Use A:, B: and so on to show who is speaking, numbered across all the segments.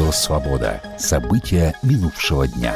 A: Радио «Свобода». События минувшего дня.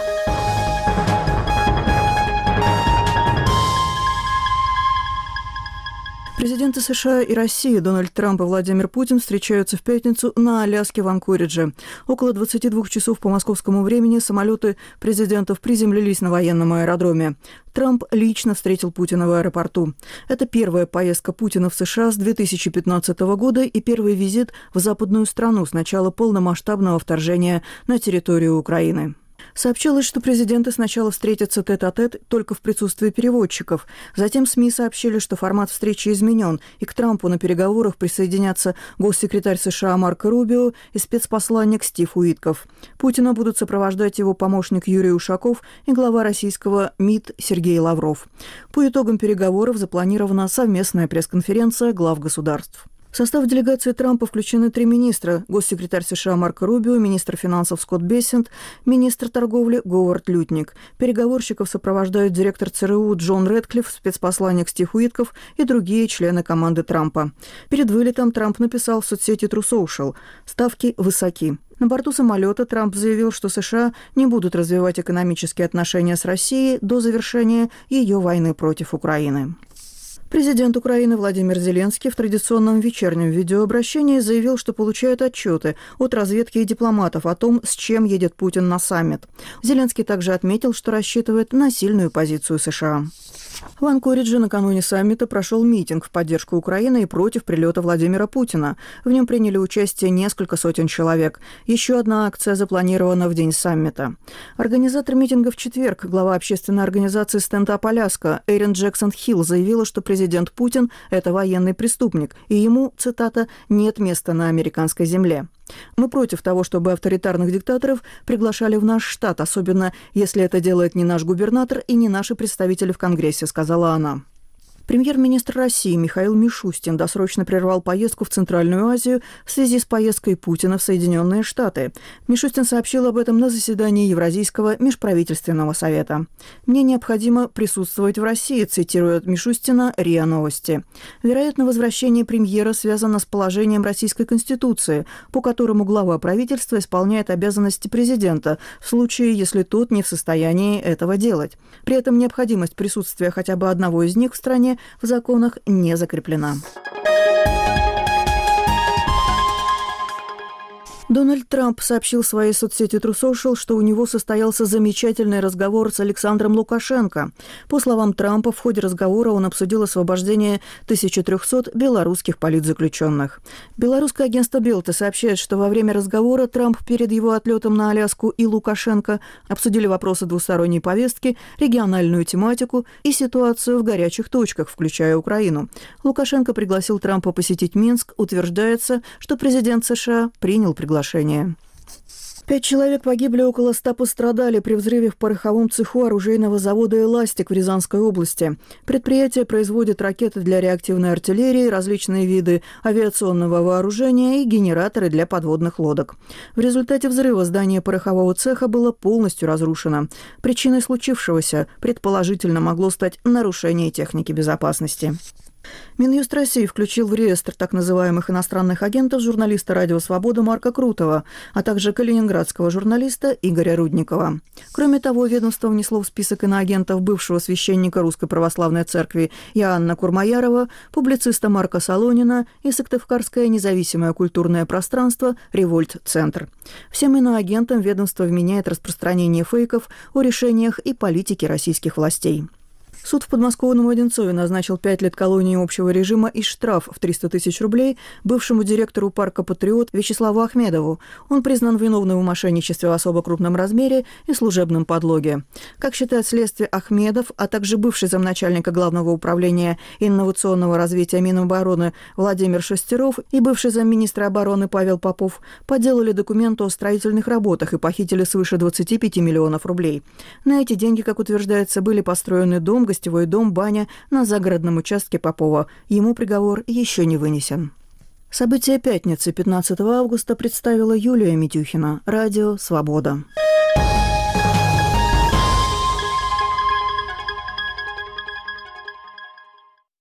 B: Президенты США и России Дональд Трамп и Владимир Путин встречаются в пятницу на Аляске в Анкоридже. Около 22 часов по московскому времени самолеты президентов приземлились на военном аэродроме. Трамп лично встретил Путина в аэропорту. Это первая поездка Путина в США с 2015 года и первый визит в западную страну с начала полномасштабного вторжения на территорию Украины. Сообщалось, что президенты сначала встретятся тет-а-тет только в присутствии переводчиков. Затем СМИ сообщили, что формат встречи изменен, и к Трампу на переговорах присоединятся госсекретарь США Марко Рубио и спецпосланник Стив Уитков. Путина будут сопровождать его помощник Юрий Ушаков и глава российского МИД Сергей Лавров. По итогам переговоров запланирована совместная пресс-конференция глав государств. В состав делегации Трампа включены 3 министра: госсекретарь США Марко Рубио, министр финансов Скотт Бессент, министр торговли Говард Лютник. Переговорщиков сопровождают директор ЦРУ Джон Рэдклифф, спецпосланник Стив Уитков и другие члены команды Трампа. Перед вылетом Трамп написал в соцсети True Social: «Ставки высоки». На борту самолета Трамп заявил, что США не будут развивать экономические отношения с Россией до завершения ее войны против Украины. Президент Украины Владимир Зеленский в традиционном вечернем видеообращении заявил, что получает отчеты от разведки и дипломатов о том, с чем едет Путин на саммит. Зеленский также отметил, что рассчитывает на сильную позицию США. В Анкоридже накануне саммита прошел митинг в поддержку Украины и против прилета Владимира Путина. В нем приняли участие несколько сотен человек. Еще одна акция запланирована в день саммита. Организатор митинга в четверг, глава общественной организации «Стендап Аляска» Эрин Джексон-Хилл заявила, что президент Путин – это военный преступник, и ему, цитата, «нет места на американской земле». «Мы против того, чтобы авторитарных диктаторов приглашали в наш штат, особенно если это делает не наш губернатор и не наши представители в Конгрессе», — сказала она. Премьер-министр России Михаил Мишустин досрочно прервал поездку в Центральную Азию в связи с поездкой Путина в Соединенные Штаты. Мишустин сообщил об этом на заседании Евразийского межправительственного совета. «Мне необходимо присутствовать в России», — цитирует Мишустина РИА Новости. Вероятно, возвращение премьера связано с положением Российской Конституции, по которому глава правительства исполняет обязанности президента в случае, если тот не в состоянии этого делать. При этом необходимость присутствия хотя бы одного из них в стране в законах не закреплена. Дональд Трамп сообщил в своей соцсети True Social, что у него состоялся замечательный разговор с Александром Лукашенко. По словам Трампа, в ходе разговора он обсудил освобождение 1300 белорусских политзаключенных. Белорусское агентство Белта сообщает, что во время разговора Трамп перед его отлетом на Аляску и Лукашенко обсудили вопросы двусторонней повестки, региональную тематику и ситуацию в горячих точках, включая Украину. Лукашенко пригласил Трампа посетить Минск. Утверждается, что президент США принял приглашение. 5 человек погибли, около 100 пострадали при взрыве в пороховом цеху оружейного завода «Эластик» в Рязанской области. Предприятие производит ракеты для реактивной артиллерии, различные виды авиационного вооружения и генераторы для подводных лодок. В результате взрыва здание порохового цеха было полностью разрушено. Причиной случившегося предположительно могло стать нарушение техники безопасности. Минюст России включил в реестр так называемых иностранных агентов журналиста «Радио Свобода» Марка Крутого, а также калининградского журналиста Игоря Рудникова. Кроме того, ведомство внесло в список иноагентов бывшего священника Русской Православной Церкви Иоанна Курмаярова, публициста Марка Солонина и Сыктывкарское независимое культурное пространство «Револьт-центр». Всем иноагентам ведомство вменяет распространение фейков о решениях и политике российских властей. Суд в подмосковном Одинцове назначил 5 лет колонии общего режима и штраф в 300 тысяч рублей бывшему директору парка «Патриот» Вячеславу Ахмедову. Он признан виновным в мошенничестве в особо крупном размере и служебном подлоге. Как считает следствие, Ахмедов, а также бывший замначальника Главного управления инновационного развития Минобороны Владимир Шестеров и бывший замминистра обороны Павел Попов подделали документы о строительных работах и похитили свыше 25 миллионов рублей. На эти деньги, как утверждается, были построены дом, гостевой дом, баня на загородном участке Попова. Ему приговор еще не вынесен. События пятницы, 15 августа, представила Юлия Митюхина. Радио «Свобода».